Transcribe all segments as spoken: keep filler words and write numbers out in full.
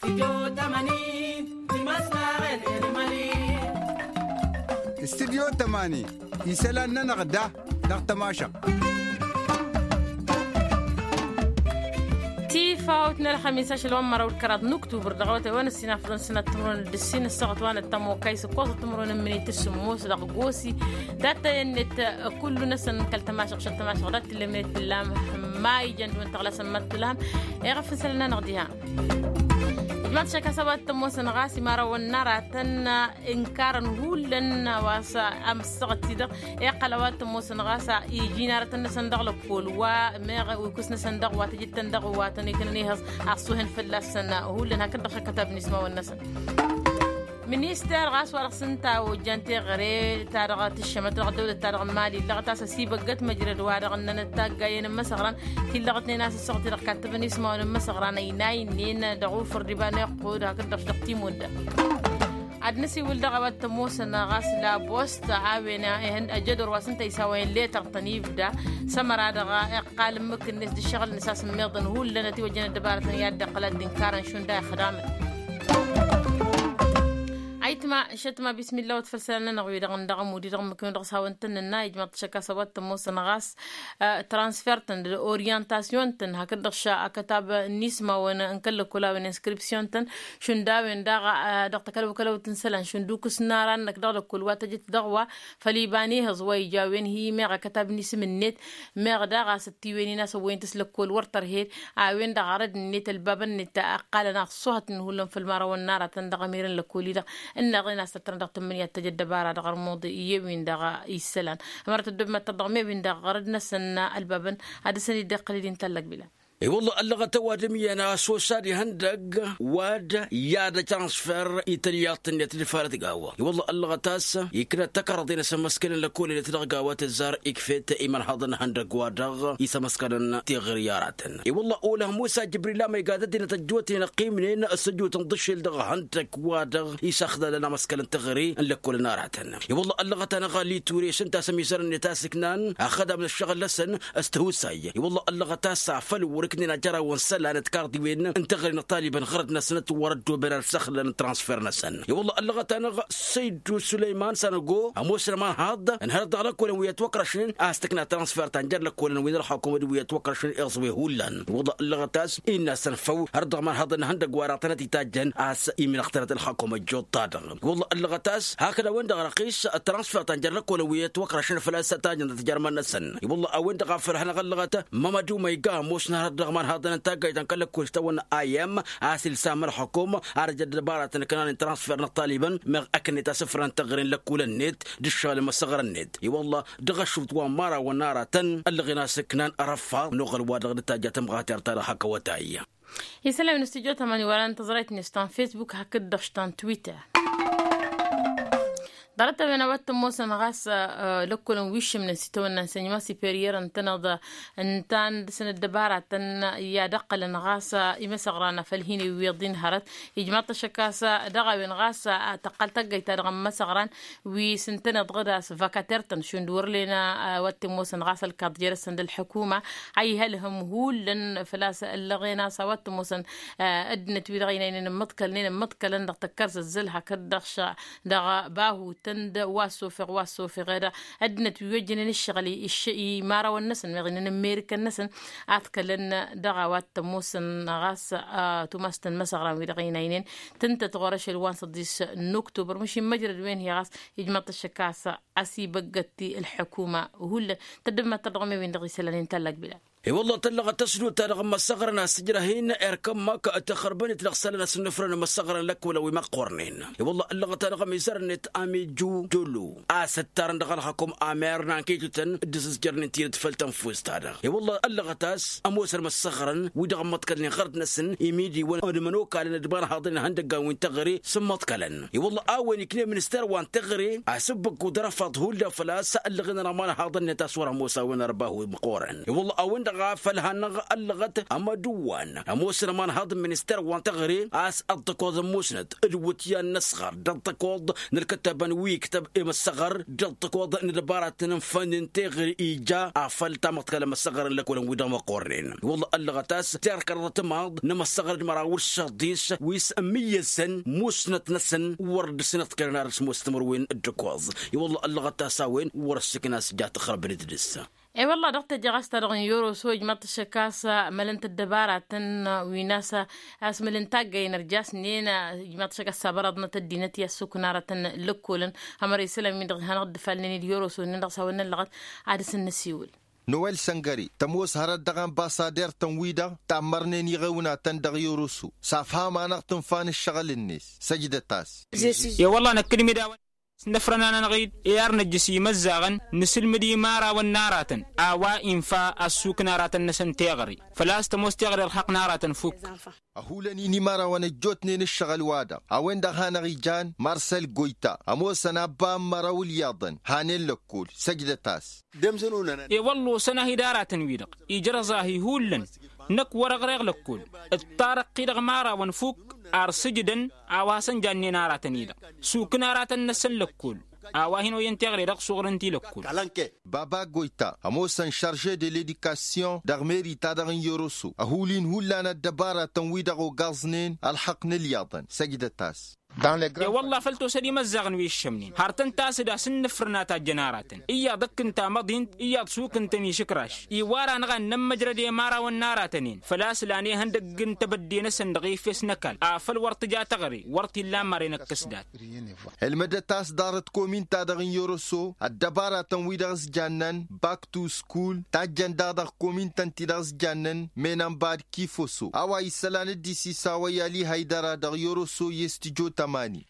استديو تماني يسألنا نغدا نغتماشا تيفا وتنا الخميس شلون مرة والكراد نكتوبر دغوت وانا السنة فرن سنة تمرون الدسين السقط وانا التمو كيس قوس تمرون مني تسموس دغوسي داتا ينت كل نسن كالتماشق شل تماشق دات اللي منت اللام ما يجند وانت غلا سمت لهم يغفن سلنا نغديها ما تشكى سبات تموسن غاسي مرة والنار تن إنكارا هولن واسا أمسقت تيدا يقلوات تموسن غاسا يجينا رتن سندق لكول وماغ ويكسن سندق واتجد تندق واتني كننيهز عصوهن في اللسن هولن هكذا كتب نسمة والنسن منيستر غاس ورقسنتا وجانتي غري تارغات الشمت لغة دولة تارغ مالي لغة أساسي بقت مجرد وارغ أننا تاقاين مسغران تلغتني ناس السغتي ركاتبني اسمه مسغران يناي نين دعوف الربان يقود هكذا شدقتي مدة عدنسي ولد غوات تموسنا غاس لا بوست عاونا هن أجدر واسنتا يساوين ليه تغطنيف دا سمر دغا قال ممكن ناس دي الشغل نساس ميضن هو لنا توجنا دبارة ياد قلد دنكارن شون دا خدامة عيتما شتما بسم الله وتفرسلنا نغوي دغن دغم ودي دغم كون دغ ساونتن النايج ما تشكا سوات تموس نغاس اه ترانسفيرتن اورينتاسيون تن هكذا شا كتاب نسمه وانا انكل كلا وين انسكريبسيون تن شون داوين دغ اه دغ تكلو كلو تنسلن شون دوك سناران نك دغ كل وات جت دغوا فليباني هزوي جاوين هي ميغا كتاب نسم النت ميغا دغ ستي وين ناس وين تسلك كل ورتر هيد وين دغ رد النت الباب النت قال ناقصوها نقولهم في المره والنار تندغ ميرن لكولي دغ إن غينا سترندق تمنية تجد بارا دغر موضي يوين دغا يسلان مرت الدب تضغمي بين دغردنا سنة البابن هذا سنة دقليدين تلق بلا اي والله اللغة توادمي انا سوساري هندق واد يادا ترانسفير ايطاليات النت الفارت قهوه اي والله اللغة تاس يكنا تكردين سمسكن لكل اللي تلقى قهوات الزار يكفيت ايمان حاضن هندق وادغ يسمسكن تغييرات اي والله اولها موسى جبريل ما يقادتنا تجوتي نقيمين السجو تنضش الدغ هندق وادغ يسخذ لنا مسكن تغري لكل ناراتنا اي والله اللغة انا غالي توريش انت سمي سر نتاسكنان اخذها من الشغل لسن استهوساي اي والله اللغة تاس فلو كننا جرى ونسلا نتكاردي وين انتغرنا طالبا غردنا سنة وردوا بين السخل ترانسفيرنا سنة يا والله اللغة انا سيد سليمان سنقو اموس ما هذا انهرد على كل ويتوكر شنو استكنا ترانسفير تنجر لك كل وين الحكومه ويتوكر شنو اغزوي هولان والله اللغة تاس ان سنفو هرد ما هذا هندق وراتنا تاجن اس من اختارت الحكومه جو طادر والله اللغة تاس هكذا وين رقيس الترانسفير تنجر لك كل ويتوكر شنو فلاس تاجن تجرمنا سنة والله وين غفر احنا غلغته ما مدو ما يقاموس نهرد رغمان هذا نتاقى يتنقلك كل استوانا ايام عاسل سامر حكومة ارجع دبارة كان ترانسفيرنا طالبا مغ اكن تسفرن تغرين لك كل النت دشال ما صغر النت اي والله دغشوت ومارا ونارا تن اللغنا سكنان ارفا نغل وادغ نتاجات مغاتير ترى حكا وتايا يسلم الاستوديو ثمانية ولا انتظرت نستان فيسبوك هكذا دشتان تويتر دارت بينا وقت موسى نغاس لكلن ويش من ستون سينما سيبيرير انتنض انتان سنة دبارة تن يا دقل نغاس يمسغرانا فالهيني ويضين هرت يجمعت شكاسة دغا بنغاس تقل تقي ترغم مسغران وسنتنا غداس فاكاتيرتن شندور لنا وقت موسى نغاس الكادجير سند الحكومة عي هلهم هول لن فلاس اللغينا سوات موسى ادنت ويغينين متكلين متكلن دغ تكرس الزلها كدغش دغا باهو تند واسوفر واسوفر غير أدنى توجهنا الشغلي الشيء مارا والنسن مغنى أمريكا النسن أتكلم دعوات تموسن غاس توماستن مسغرا ويدغينين تنت تغرش الوان صديس نكتوبر مش مجرد وين هي غاس يجمع الشكاسة عسي بقتي الحكومة وهو تدم ترغمي وين دغي سلالين تلق بلا اي والله تلغى تسلو تلغى مسغرنا سجرهين اركم ما كتخربني تلغسلنا سنفرنا مسغرا لك ولو ما قرنين اي والله اللغة تلغى ميزرنت امي جو جولو استرن دغلكم اميرنا كيتن دز جرن تير تفلتن فوست هذا اي والله اللغة تاس اموسر مسغرا ودغ متكلن غردنا سن يميدي ونمنو كان دبار حاضرين هندق وين تغري سمت كلن اي والله اوين كلي منستر وان تغري اسبك ودرفض هول فلا سال غنا ما حاضرين تصور موسى وين رباه مقورن اي والله اوين غافل هنغ اللغت أما دوان أموسنا من هذا منستر وان تغري أس أدقوض موسند الوتيان نصغر دلتقوض نلكتب ويكتب إما الصغر دلتقوض ندبارات نفن تغري إيجا أفل تامت كلام الصغر لك ولم ودام قرين والله اللغتاس تارك الرتماض نما الصغر المراور الشديس ويس مية سن موسنة نسن ورد سنة كرنار مستمر وين الدقوض والله اللغتاس وين ورسك ناس جات خرب ندرسها اي والله دكتور جاست رغن يورو سوج متشكاسا ملنت الدباراتن ويناسا اسملن تاغي نرجاس نينا متشكاسا برضنا تدينتي السكنارتن لكولن همري سلام من هنقد فالني اليورو سو ندغسا ونلغت عادس النسيول نويل سنغاري تموس هرد دغان باسادير تنويدا تامرنين يغونا تندغ يوروسو صافها ما نقطن فان الشغل الناس سجد التاس يا والله انا كلمه داون نفرنا نغيد إيار نجسي مزاغن نسل مدي مارا والناراتن آوا إنفا السوق ناراتن نسن تيغري فلا استموس تيغري الحق ناراتن فوق أهولني نمارا ونجوتني نشغل وادا أوين دهانا ريجان مارسيل غويتا أمو سنابا مراول ياضن هانين لكول سجد تاس إي والله سنة هداراتن ويدق إجرزاهي هولن نك ورغرغ لكول الطارق قيدغ مارا ونفوق أرسجدن آواسن جاني ناراتن يدق سوق ناراتن نسن لكول آواهن وينتغري رق صغرنتي لكول بابا غويتا أموسن شارجي دي ليديكاسيون دغميري تادغن يوروسو أهولين هولانا الدبارة تنويدغو غازنين الحق نلياضن سجد التاس يا والله فلتو سدي مزاغن ويشمنين هارتن تاسدا سن فرناتا جناراتن إيا دك انت مضين إيا تسوق انت مي شكراش إيوارا نغان نمجر دي مارا والناراتنين فلاس لاني هندق انت بدينا سندغي فيس نكال آفل ورتجا تغري ورتي لا مارينا كسدات المدى تاس دارت كومين تادغن يوروسو الدبارة تنويدغز جانن باك تو سكول تاجن دادغ كومين تنتدغز جانن مينام باد كيفوسو أوا يسلان الديسي ساويا لي هيدارا دغ يوروسو يستجو تماني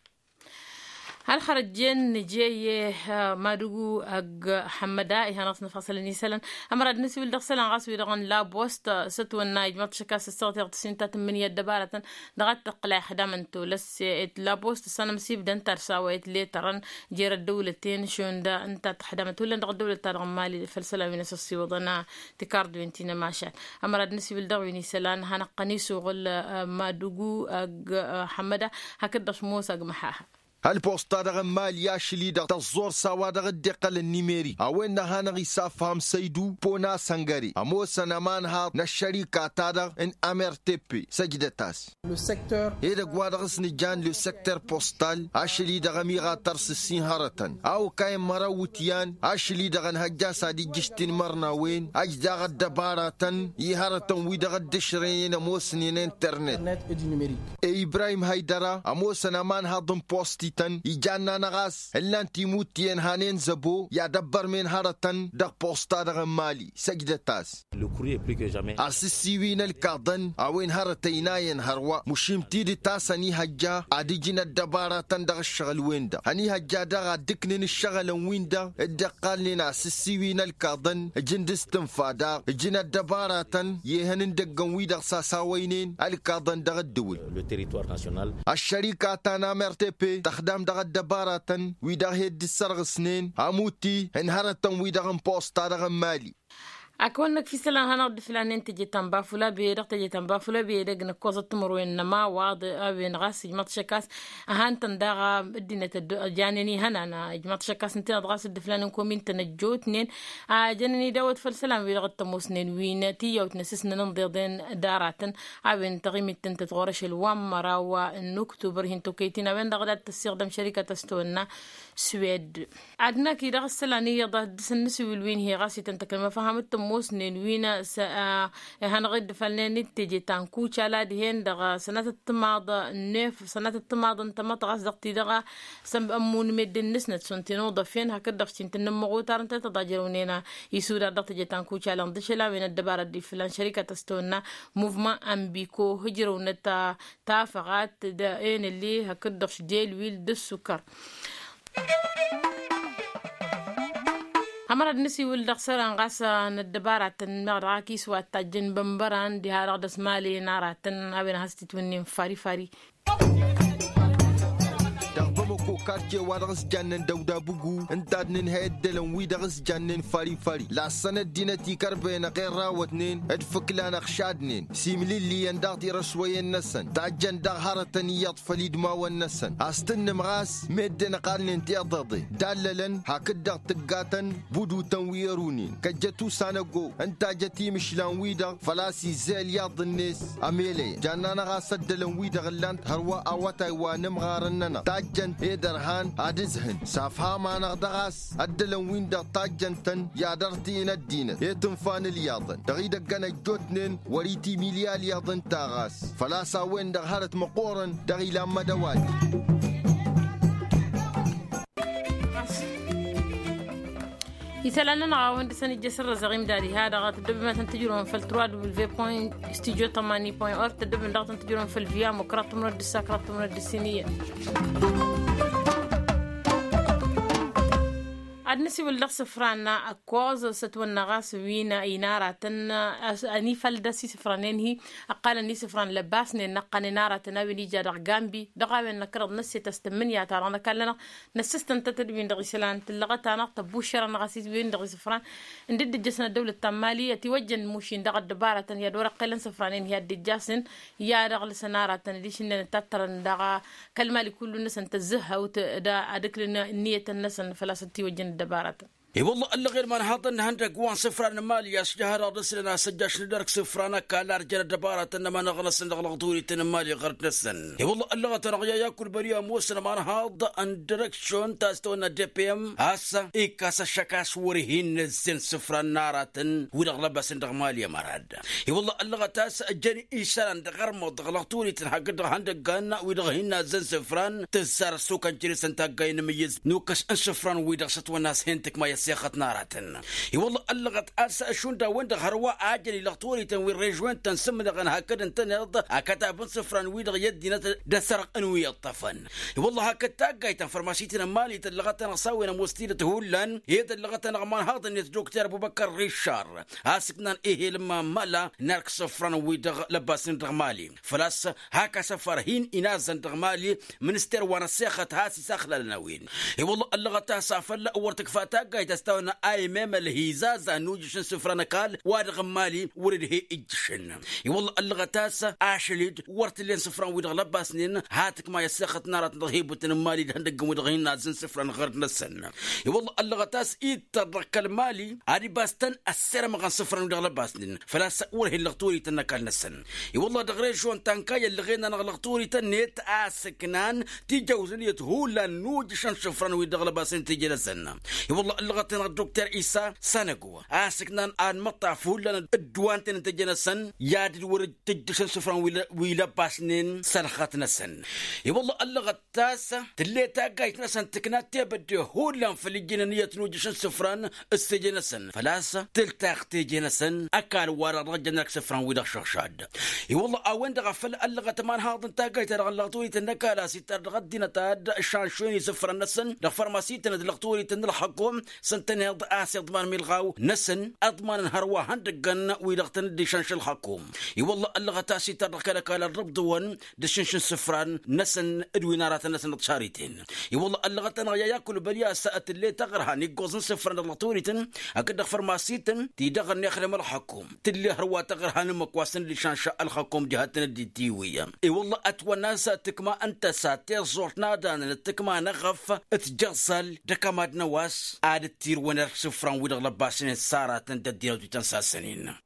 هل خرجين نجي مادوغو اج حمدا اي هنص نفصل نيسلن امراد نسوي دغسلن غاسوي دغن لا بوست ستو نايج متشكاس الصوت تسنت من يد دبارة دغت قلا خدمنتو لس لا بوست سنه مسيب دنتر ساويت ليترن جير الدولتين شون دا انت تحدمت ولا دغ الدوله تاع مالي فلسله من اساسي وضنا تكارد وينتينا ماشا امراد نسوي دغ نيسلن هن قنيسو غل مادوغو اج حمدا هكذا موسى محاها هالبوستا دغن مال ياشلي دغ تزور سوا دغ الدقل النميري اوين هانغي سافهم سيدو بونا سنغاري امو سنمان ها نشريكا تادغ ان امر تي بي سجدتاس لو سيكتور ايدا غوادغس نجان لو سيكتور بوستال اشلي دغ ميغا ترسسين هارتن او كاي مراوتيان اشلي دغن هجا سادي جشتين مرنا وين اجداغ الدباراتن يهارتن ويدغ الدشرين موسنين انترنت اي ابراهيم هيدرا امو سنمان ها ضم بوستي تن يجانا نغاس اللان تيموتين هانين زبو يدبر من هارتن دق بوستا دغ مالي سجدتاس أسسيوين الكاردن اوين هارتيناين هروا مشيمتي دي تاساني هجا اديجين الدبارة دغ الشغل ويندا هني هجا دغ دكنين الشغل ويندا الدقال لنا أسسيوين الكاردن جندس تنفادا جين الدبارة يهنن دقن ويدغ ساساوينين الكاردن دغ الدول الشركة تانا مرتبي دام دغ الدبارة ويدغ هيد السرغ سنين عموتي انهارتن ويدغ مبوستا دغ مالي أكونك في سلام هنقد فلان تجي تنبافولا بيدق تجي تنبافولا بيدق نكوزة تمروين نما واض أبين غاس جمات شكاس أهان تنداغا الدنيا جانني هنا أنا جمات شكاس نتنا غاس الدفلان كومين تنجوت نين جانني دوت فالسلام بيدق التموس نين وين تيجي وتنسسنا ننضي ضين داراتن أبين تغيمي تنتتغورش الوام مرا والنكتو برهن توكيتنا وين دغدات تستخدم شركة تستونا سويد عدنا كي دغ السلانية ضد سنسوي الوين هي غاسي تنتكلم فهمت موس نينوينا سا هنغد فلنين تجي تانكو تشالا دهين دغا سنة التماضة نيف سنة التماضة انت ما تغاس دغتي دغا سم أمون مدن نسنة سنتينو ضفين هكذا سنتين نمغو تارنتا تضاجرونينا يسودا دغتي جي تانكو تشالا ندشلا وين الدبارة دي فلان شركة تستونا موفمان أمبيكو هجرونتا تافغات دائن اللي هكذا ديل ويل دسوكر أمر النسي والدخسران غاسا ندبارة نغراكي سوا تاجن بمبران دي هارغ دسمالي ناراتن أبين هستي تونين فاري فاري دغبمكو كارجي ودغس جنن دودا بوغو انتادنن هيدلن ويدغس جنن فاري فاري لا سنة دينتي كربين غير راوتنين ادفكلان اخشادنين سيملي اللي يندغتي رسوي النسن تاجن دغهرتني يطفلي دما والنسن استن مغاس مدن قالن تيضضي دللن هكدغ تقاتن بودو تنويرونين كجتو سانقو انت جتي مشلان ويدغ فلاسي زيل ياض الناس اميلي جانانا غاسدلن ويدغ اللانت هروا اواتاي وانمغارننا تاجن ايدرهان ادزهن سافها ما نغدغاس ادلن ويندغ تاجن تن يادرتين الدين يتنفان الياضن دغيدق جنا جوتنين وريتي مليال ياضن تاغاس فلاسا ويندغ هارت مقورن دغي لما دواد يسألنا نعاون سنة جسر زغيم داري هذا غات الدب ما تنتجرون في التراد بالفي بوين استيجو ثمانية بوين أرت الدب اللي تنتجرون في الفيا مكرات مرد الساكرات مرد السينية أدنسي واللغس فرانا أكواز ستونا غاس وينا إنارة تن أني فلدسي سفرانين هي أقال أني سفران لباسني نقاني نارة تناوي نيجا دغامبي دغاوي نكرد نسي تستمن يا ترانا كلنا نسستن تتدبين دغي سلان تلغتا نقطة بوشرا نغاسيس بين دغي سفران ندد جسنا الدولة التمالية توجن موشين دغ الدبارة يا دورا قيلن سفرانين هي الدجاسن يا دغل سنارة ليش إن تترن دغا كلمة لكل نسن تزهها وتدا أدكلنا نية النسن فلا ستي وجن دبارة اي والله الا غير ما نحطن هندق وان صفران مالي شهر رسلنا سجاش ندرك صفرانا كالا رجال دبارة انما نغنس نغلطوري تنمالي غرت نسن اي والله الا ترى ياكل بريا موسنا ما نهض ان دايركشن تاستونا دي بي ام هسا اي كاس الشكاس ورهين الزن صفران نارة ولغلبا سندغ مالي مراد اي والله الا تاس جاني انسان دغرمو دغلطوري تنحقد هندق قالنا ويدغهنا زن صفران تزار سوكا جريس انت قاين ميز نوكس ان صفران ويدغ ستوى الناس هنتك ما سياخت نارتن اي والله اللغت اسا شون دا وين هروا اجلي لغتوري تنوي ريجوين تنسم دغن هكذا انت نض كتاب صفران ويدغ يدي دسرق انوي الطفن اي والله هكذا قايت فرماسيتنا مالي تلغتنا صاوينا مستيله هولن هي تلغتنا ما هذا دكتور ابو بكر ريشار اسكنا ايه لما مالا نرك صفران ويدغ لباس مالي فلاس هكا سفرهين انازن مالي منستر وانا سيخت هاسي ساخله لنوين اي والله اللغه سافل ورتك فاتا قايت استونا اي ميم الهيزازا نوجش سفرنا قال وادغ مالي ورد هي اجشن اي والله اللغه تاسا اشليد ورت لين سفران ويدغ لباسنين هاتك ما يسخت نار تضهيبه مالي هندق ودغين نازن سفران غير نسن اي والله اللغه تاس يترك المالي ادي باستن السر ما سفران ويدغ لباسنين فلا سور هي اللغتوري تنكال نسن اي والله دغري شون تنكاي اللي غينا نغلغتوري تنيت اسكنان تيجوزنيت هولا نوجش سفران ويدغ لباسن تيجي نسن اي والله اللغه الدكتور إيسا سنقوا آسكنا آن مطافو لنا الدوان تنتجنا سن ياد الورد تجسن سفران ويلا باسنين سنخاتنا سن اي والله اللغة تاسة تليتا قايتنا سن تكنا تيبدي هولا فلجينا نية نوجسن سفران استجنا سن فلاسة تلتاق تيجينا سن أكال وارا رجناك سفران ويلا شخشاد اي والله أوين دغفل اللغة تمان هاضن تاقايتا رغلغتوري تنكالا سيتار دغدينا تاد الشانشوني سفران نسن دغفرماسيتنا دغلغتوري تنلحقهم سنتني آسي أضمان ملغاو نسن أضمان هروا هندقن ويلغتن ديشنش الحكوم اي والله اللغة تاسي ترك لك على الرب دوان ديشنش سفران نسن ادوينارات نسن تشاريتين اي والله اللغة تنغيا ياكل بليا ساعة اللي تغرها نيقوزن سفران اللطوريتن أكد فرماسيتن تيدغن يخلم الحكوم تلي هروا تغرها نمكواسن ديشنش الحكوم جهتنا دي تيوية اي والله أتوى ناس تكما أنت ساتير زورتنا دان تكما نغف اتجصل دكامات نواس عادت تير ونرك سفران ويدغ لباسين سارة تنددينو تنساسنين